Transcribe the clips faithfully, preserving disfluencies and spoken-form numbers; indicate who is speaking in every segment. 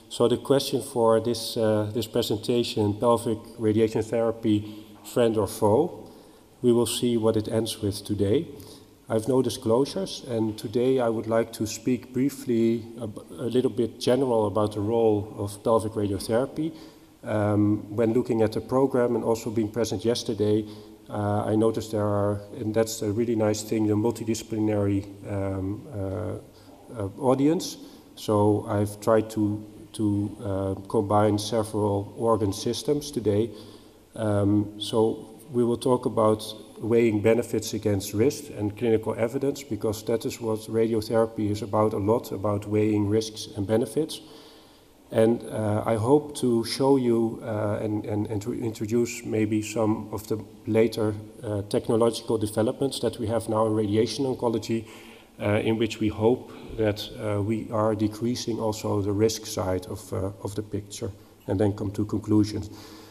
Speaker 1: So the question for this, uh, this presentation, pelvic radiation therapy, friend or foe, we will see what it ends with today. I have no disclosures, and today I would like to speak briefly a, a little bit general about the role of pelvic radiotherapy. Um, when looking at the program and also being present yesterday, uh, I noticed there are, and that's a really nice thing, the multidisciplinary um, uh, uh, audience. So I've tried to, to uh, combine several organ systems today. Um, so we will talk about weighing benefits against risk and clinical evidence, because that is what radiotherapy is about a lot, about weighing risks and benefits. And uh, I hope to show you uh, and, and, and to introduce maybe some of the later uh, technological developments that we have now in radiation oncology, uh, in which we hope that uh, we are decreasing also the risk side of, uh, of the picture, and then come to conclusions.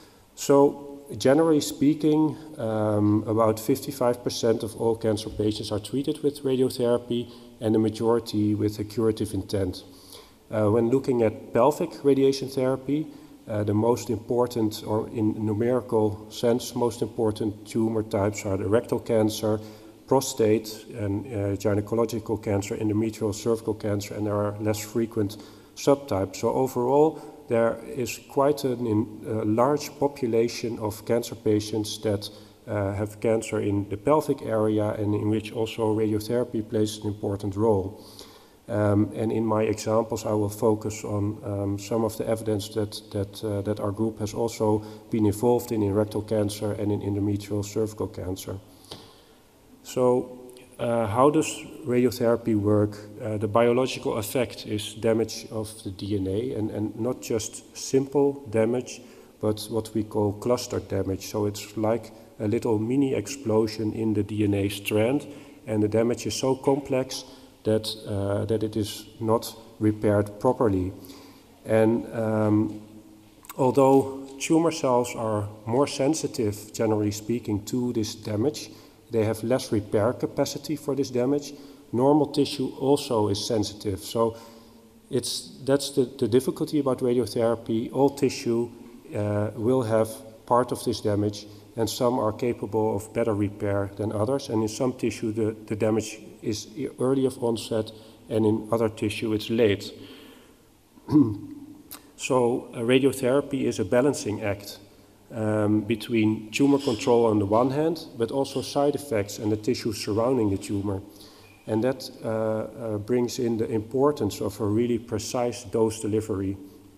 Speaker 1: So generally speaking, um, about fifty-five percent of all cancer patients are treated with radiotherapy, and the majority with a curative intent. Uh, when looking at pelvic radiation therapy, uh, the most important, or in numerical sense, most important tumor types are the rectal cancer, prostate, and uh, gynecological cancer, endometrial cervical cancer, and there are less frequent subtypes. So overall, there is quite a uh, large population of cancer patients that uh, have cancer in the pelvic area, and in which also radiotherapy plays an important role. Um, and in my examples, I will focus on um, some of the evidence that, that, uh, that our group has also been involved in, in rectal cancer and in endometrial cervical cancer. So uh, how does radiotherapy work? Uh, the biological effect is damage of the D N A, and, and not just simple damage, but what we call cluster damage. So it's like a little mini explosion in the D N A strand, and the damage is so complex that, uh, that it is not repaired properly. And um, although tumor cells are more sensitive, generally speaking, to this damage, they have less repair capacity for this damage. Normal tissue also is sensitive. So it's, that's the, the difficulty about radiotherapy. All tissue uh, will have part of this damage, and some are capable of better repair than others. And in some tissue, the, the damage is early of onset, and in other tissue, it's late. So uh, radiotherapy is a balancing act um, between tumor control on the one hand, but also side effects and the tissue surrounding the tumor. And that uh, uh, brings in the importance of a really precise dose delivery.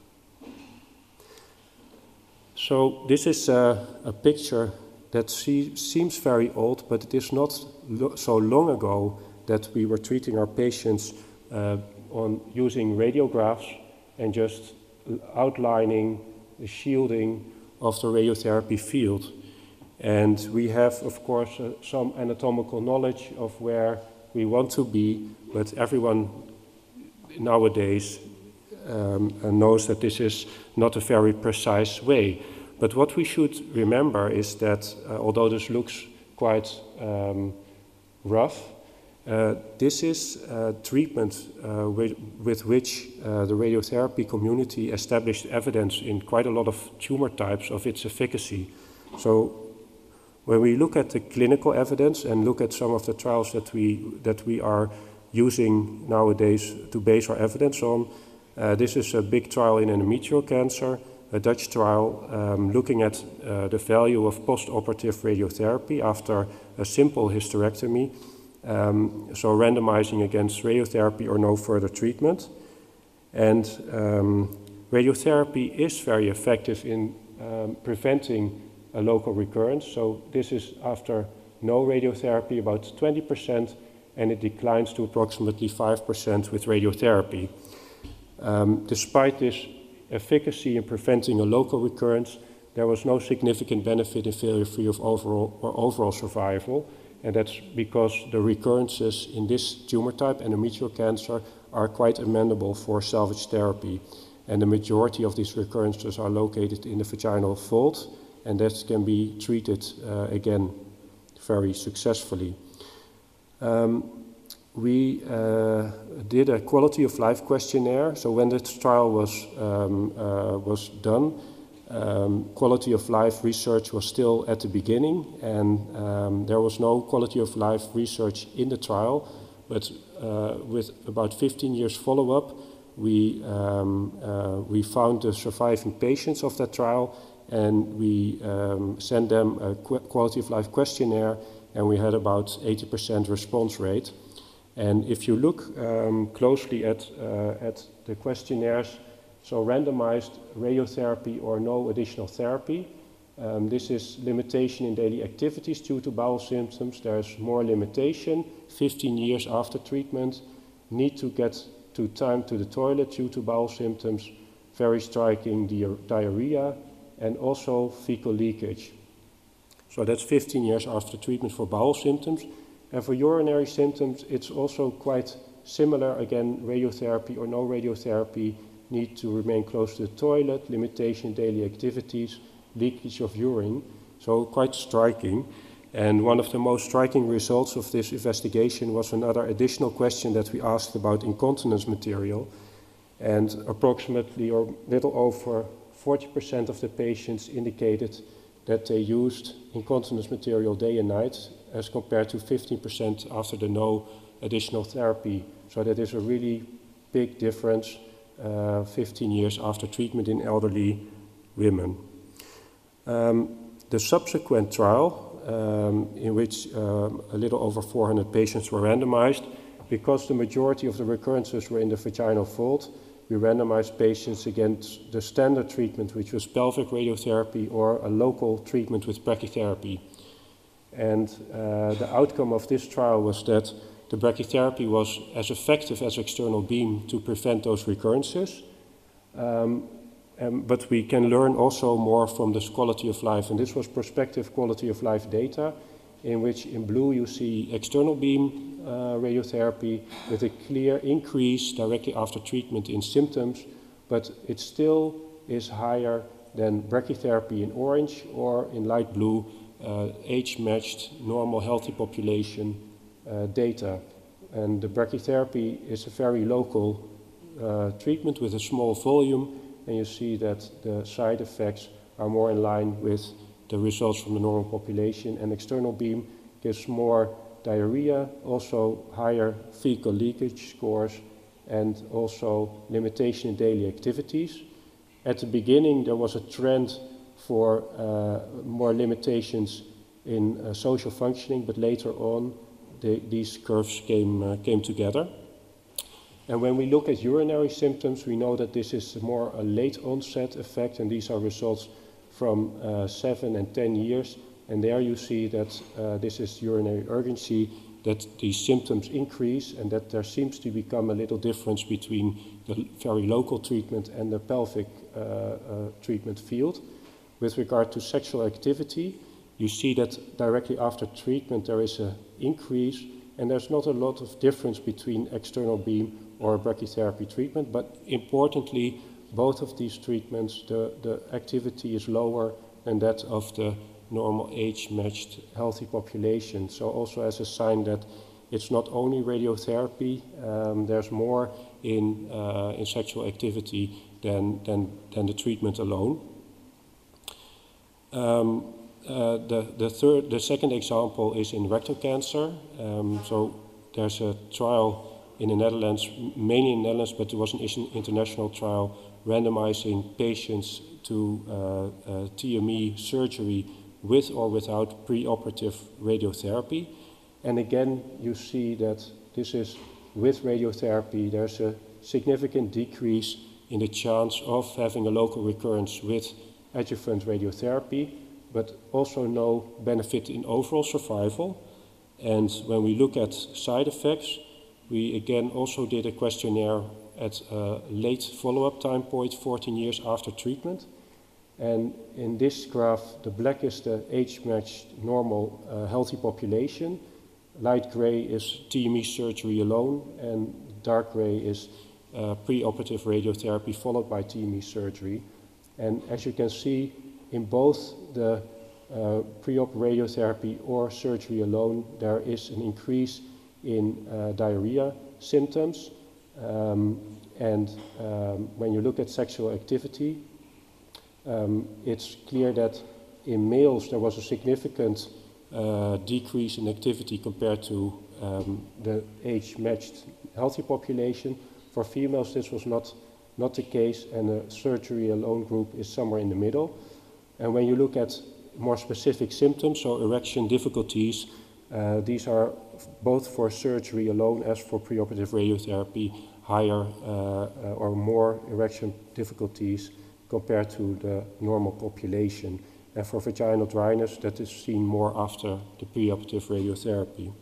Speaker 1: So this is a, a picture that see, seems very old, but it is not lo so long ago that we were treating our patients uh, on using radiographs and just outlining the shielding of the radiotherapy field. And we have, of course, uh, some anatomical knowledge of where we want to be, but everyone nowadays um, knows that this is not a very precise way. But what we should remember is that uh, although this looks quite um, rough, uh, this is uh, treatment uh, with, with which uh, the radiotherapy community established evidence in quite a lot of tumor types of its efficacy. So when we look at the clinical evidence and look at some of the trials that we, that we are using nowadays to base our evidence on, uh, this is a big trial in endometrial cancer, a Dutch trial um, looking at uh, the value of post-operative radiotherapy after a simple hysterectomy, um, so randomizing against radiotherapy or no further treatment. And um, radiotherapy is very effective in um, preventing a local recurrence. So this is after no radiotherapy, about twenty percent, and it declines to approximately five percent with radiotherapy. Um, despite this efficacy in preventing a local recurrence, there was no significant benefit in failure-free of overall or overall survival, and that's because the recurrences in this tumor type, endometrial cancer, are quite amenable for salvage therapy, and the majority of these recurrences are located in the vaginal fold, and that can be treated uh, again very successfully. Um, we uh, did a quality of life questionnaire. So when the trial was, um, uh, was done, um, quality of life research was still at the beginning, and um, there was no quality of life research in the trial. But uh, with about fifteen years follow-up, we, um, uh, we found the surviving patients of that trial, and we um, sent them a qu quality of life questionnaire, and we had about eighty percent response rate. And if you look um, closely at, uh, at the questionnaires, so randomized radiotherapy or no additional therapy, um, this is limitation in daily activities due to bowel symptoms. There's more limitation, fifteen years after treatment, need to get to time to the toilet due to bowel symptoms, very striking di diarrhea, and also fecal leakage. So that's fifteen years after treatment for bowel symptoms. And for urinary symptoms, it's also quite similar. Again, radiotherapy or no radiotherapy, need to remain close to the toilet, limitation in daily activities, leakage of urine. So quite striking. And one of the most striking results of this investigation was another additional question that we asked about incontinence material. And approximately or little over forty percent of the patients indicated that they used incontinence material day and night, as compared to fifteen percent after the no additional therapy. So that is a really big difference, uh, fifteen years after treatment in elderly women. Um, the subsequent trial, um, in which um, a little over four hundred patients were randomized, because the majority of the recurrences were in the vaginal fold, we randomized patients against the standard treatment, which was pelvic radiotherapy or a local treatment with brachytherapy. And uh, the outcome of this trial was that the brachytherapy was as effective as external beam to prevent those recurrences. Um, um, but we can learn also more from this quality of life. And this was prospective quality of life data, in which in blue you see external beam uh, radiotherapy with a clear increase directly after treatment in symptoms, but it still is higher than brachytherapy in orange, or in light blue, uh, age-matched normal healthy population uh, data. And the brachytherapy is a very local uh, treatment with a small volume, and you see that the side effects are more in line with the results from the normal population. And external beam gives more diarrhea, also higher fecal leakage scores, and also limitation in daily activities. At the beginning, there was a trend for uh, more limitations in uh, social functioning, but later on, the, these curves came, uh, came together. And when we look at urinary symptoms, we know that this is more a late onset effect, and these are results from uh, seven and ten years. And there you see that uh, this is urinary urgency, that these symptoms increase, and that there seems to become a little difference between the very local treatment and the pelvic uh, uh, treatment field. With regard to sexual activity, you see that directly after treatment there is an increase, and there's not a lot of difference between external beam or brachytherapy treatment, but importantly, both of these treatments, the, the activity is lower than that of the normal age-matched healthy population. So also as a sign that it's not only radiotherapy, um, there's more in, uh, in sexual activity than, than, than the treatment alone. Um, uh, the, the, third, the second example is in rectal cancer. Um, so there's a trial in the Netherlands, mainly in the Netherlands, but there was an international trial randomizing patients to uh, uh, T M E surgery with or without preoperative radiotherapy. And again, you see that this is with radiotherapy, there's a significant decrease in the chance of having a local recurrence with adjuvant radiotherapy, but also no benefit in overall survival. And when we look at side effects, we again also did a questionnaire at a late follow-up time point, fourteen years after treatment. And in this graph, the black is the age-matched normal uh, healthy population. Light gray is T M E surgery alone, and dark gray is uh, preoperative radiotherapy followed by T M E surgery. And as you can see, in both the uh, pre-op radiotherapy or surgery alone, there is an increase in uh, diarrhea symptoms. Um, and um, when you look at sexual activity, um, it's clear that in males there was a significant uh, decrease in activity compared to um, the age-matched healthy population. For females this was not, not the case, and the surgery alone group is somewhere in the middle. And when you look at more specific symptoms, so erection difficulties, uh, these are both for surgery alone as for preoperative radiotherapy higher uh, uh, or more erection difficulties compared to the normal population. And for vaginal dryness, that is seen more after the preoperative radiotherapy.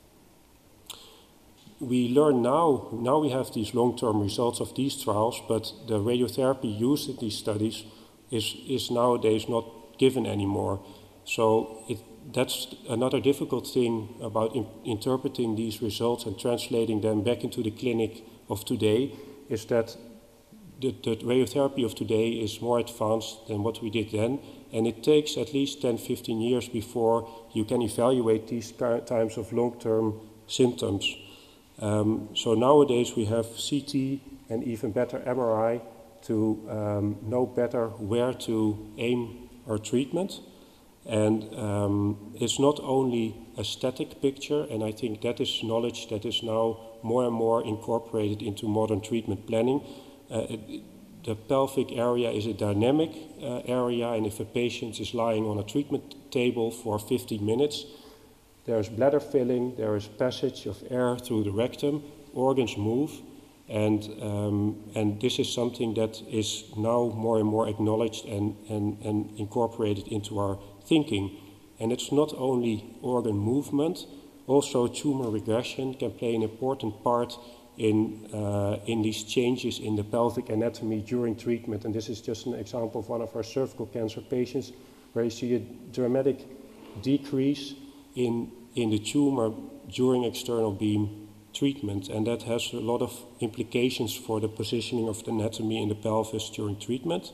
Speaker 1: We learn now, now we have these long-term results of these trials, but the radiotherapy used in these studies is, is nowadays not given anymore. So it, that's another difficult thing about in, interpreting these results and translating them back into the clinic of today, is that the, the radiotherapy of today is more advanced than what we did then, and it takes at least ten, fifteen years before you can evaluate these types of long-term symptoms. Um, so nowadays we have C T and even better M R I to um, know better where to aim our treatment. And um, it's not only a static picture, and I think that is knowledge that is now more and more incorporated into modern treatment planning. Uh, it, the pelvic area is a dynamic uh, area, and if a patient is lying on a treatment table for fifteen minutes, there is bladder filling, there is passage of air through the rectum, organs move, and, um, and this is something that is now more and more acknowledged and, and, and incorporated into our thinking. And it's not only organ movement, also tumor regression can play an important part in, uh, in these changes in the pelvic anatomy during treatment. And this is just an example of one of our cervical cancer patients where you see a dramatic decrease in, in the tumor during external beam treatment. And that has a lot of implications for the positioning of the anatomy in the pelvis during treatment.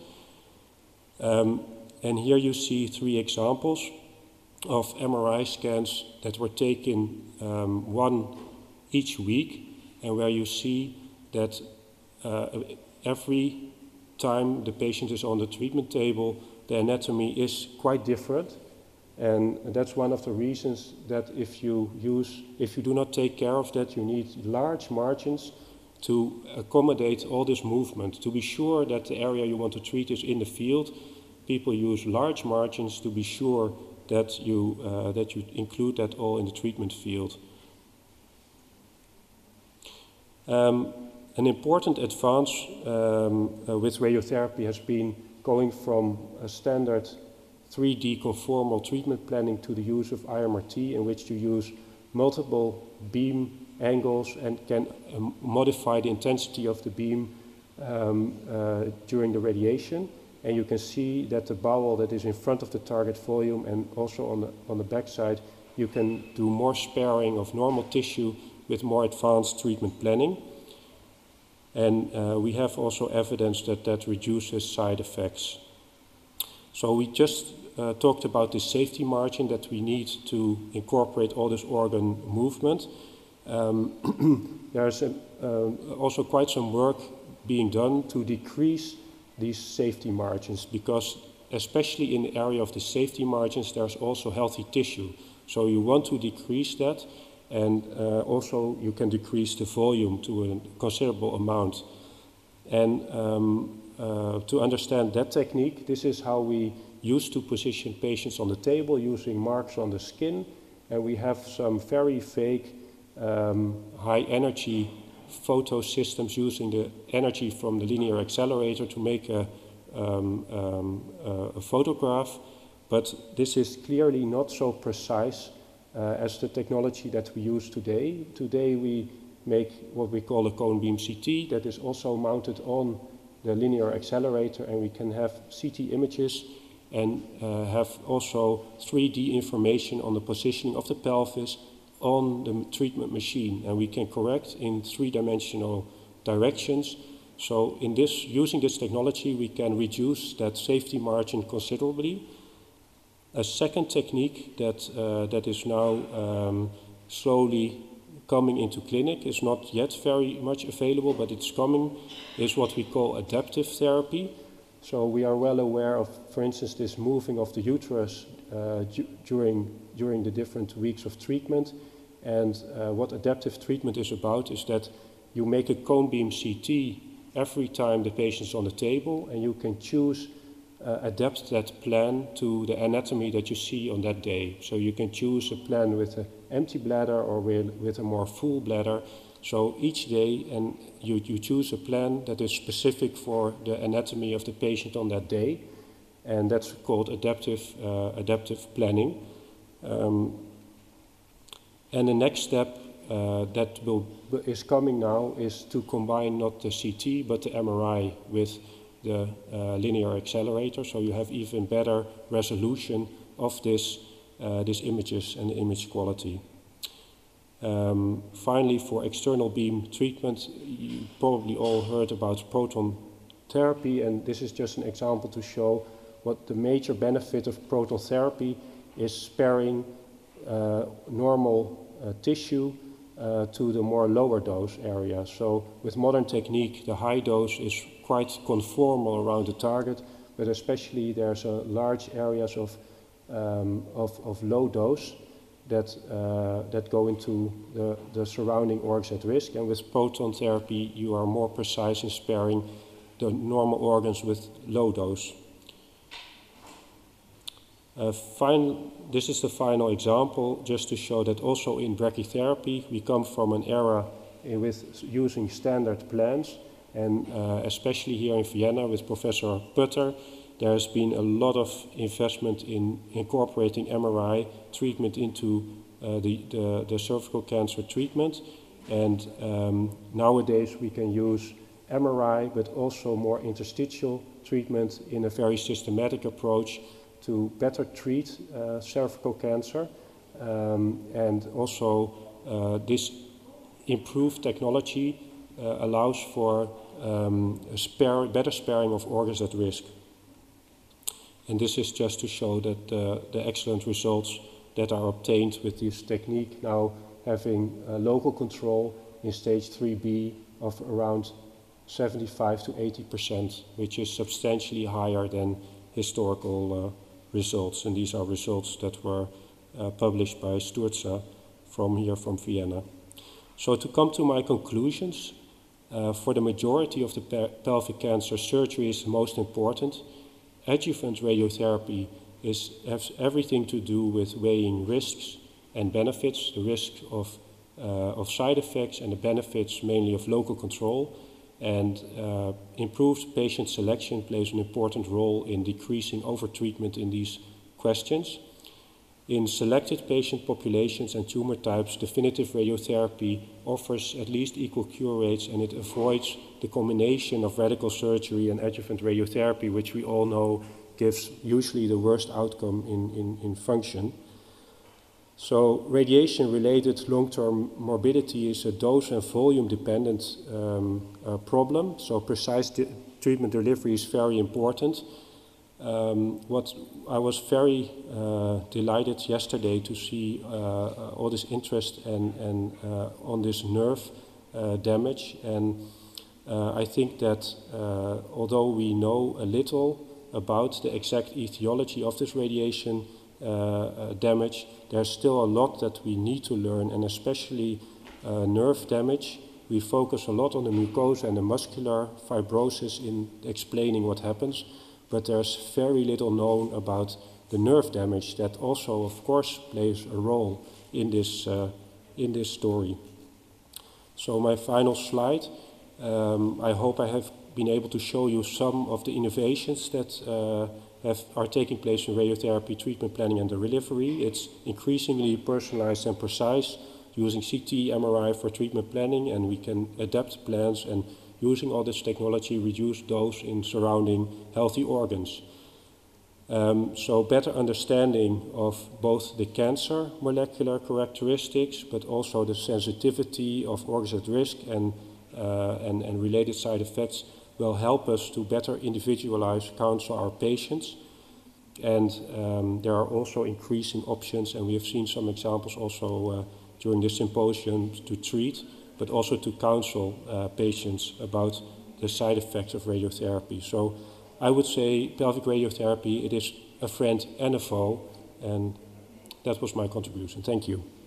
Speaker 1: Um, and here you see three examples of M R I scans that were taken um, one each week, and where you see that uh, every time the patient is on the treatment table, the anatomy is quite different. And that's one of the reasons that if you use, if you do not take care of that, you need large margins to accommodate all this movement. To be sure that the area you want to treat is in the field, people use large margins to be sure that you, uh, that you include that all in the treatment field. Um, an important advance um, uh, with radiotherapy has been going from a standard three D conformal treatment planning to the use of I M R T, in which you use multiple beam angles and can um, modify the intensity of the beam um, uh, during the radiation. And you can see that the bowel that is in front of the target volume and also on the, on the back side, you can do more sparing of normal tissue with more advanced treatment planning. And uh, we have also evidence that that reduces side effects. So we just uh, talked about the safety margin that we need to incorporate all this organ movement. Um, there's a, uh, also quite some work being done to decrease these safety margins, because especially in the area of the safety margins, there's also healthy tissue. So you want to decrease that, and uh, also you can decrease the volume to a considerable amount. And um, uh, to understand that technique, this is how we used to position patients on the table using marks on the skin. And we have some very fake um, high energy photo systems using the energy from the linear accelerator to make a, um, um, uh, a photograph. But this is clearly not so precise uh, as the technology that we use today. Today we make what we call a cone beam C T that is also mounted on the linear accelerator, and we can have C T images and uh, have also three D information on the positioning of the pelvis on the treatment machine, and we can correct in three-dimensional directions. So in this, using this technology, we can reduce that safety margin considerably. A second technique that, uh, that is now um, slowly coming into clinic, is not yet very much available, but it's coming, is what we call adaptive therapy. So we are well aware of, for instance, this moving of the uterus uh, during, during the different weeks of treatment. And uh, what adaptive treatment is about is that you make a cone beam C T every time the patient's on the table, and you can choose, uh, adapt that plan to the anatomy that you see on that day. So you can choose a plan with an empty bladder or with, with a more full bladder. So each day, and you, you choose a plan that is specific for the anatomy of the patient on that day, and that's called adaptive, uh, adaptive planning. Um, and the next step uh, that will, is coming now is to combine not the C T but the M R I with the uh, linear accelerator, so you have even better resolution of this, uh, these images and the image quality. Um, finally, for external beam treatment, you probably all heard about proton therapy, and this is just an example to show what the major benefit of proton therapy is: sparing uh, normal uh, tissue uh, to the more lower dose area. So with modern technique, the high dose is quite conformal around the target, but especially there's a large areas of, um, of, of low dose that, uh, that go into the, the surrounding organs at risk. And with proton therapy, you are more precise in sparing the normal organs with low dose. Uh, fine, this is the final example, just to show that also in brachytherapy, we come from an era in with using standard plans. And uh, especially here in Vienna with Professor Putter, there has been a lot of investment in incorporating M R I treatment into uh, the, the, the cervical cancer treatment. And um, nowadays we can use M R I, but also more interstitial treatment in a very systematic approach to better treat uh, cervical cancer. Um, and also uh, this improved technology uh, allows for um, a spare, better sparing of organs at risk. And this is just to show that uh, the excellent results that are obtained with this technique, now having uh, local control in stage three B of around seventy-five to eighty percent, which is substantially higher than historical uh, results. And these are results that were uh, published by Sturza from here from Vienna. So to come to my conclusions, uh, for the majority of the pe pelvic cancer, surgery is most important. Adjuvant radiotherapy is, has everything to do with weighing risks and benefits, the risk of, uh, of side effects and the benefits mainly of local control. And uh, improved patient selection plays an important role in decreasing overtreatment in these questions. In selected patient populations and tumor types, definitive radiotherapy offers at least equal cure rates, and it avoids the combination of radical surgery and adjuvant radiotherapy, which we all know gives usually the worst outcome in, in, in function. So radiation-related long-term morbidity is a dose and volume-dependent um, uh, problem, so precise treatment delivery is very important. Um, what I was very uh, delighted yesterday to see uh, uh, all this interest and, and uh, on this nerve uh, damage, and uh, I think that uh, although we know a little about the exact etiology of this radiation uh, uh, damage, there's still a lot that we need to learn, and especially uh, nerve damage. We focus a lot on the mucosa and the muscular fibrosis in explaining what happens, but there's very little known about the nerve damage that also, of course, plays a role in this, uh, in this story. So my final slide, um, I hope I have been able to show you some of the innovations that uh, have, are taking place in radiotherapy treatment planning and delivery. It's increasingly personalized and precise, using C T, M R I for treatment planning, and we can adapt plans and using all this technology, reduce dose in surrounding healthy organs. Um, so better understanding of both the cancer molecular characteristics, but also the sensitivity of organs at risk and, uh, and, and related side effects will help us to better individualize, counsel our patients. And um, there are also increasing options, and we have seen some examples also uh, during this symposium to treat, but also to counsel uh, patients about the side effects of radiotherapy. So I would say pelvic radiotherapy, it is a friend and a foe, and that was my contribution. Thank you.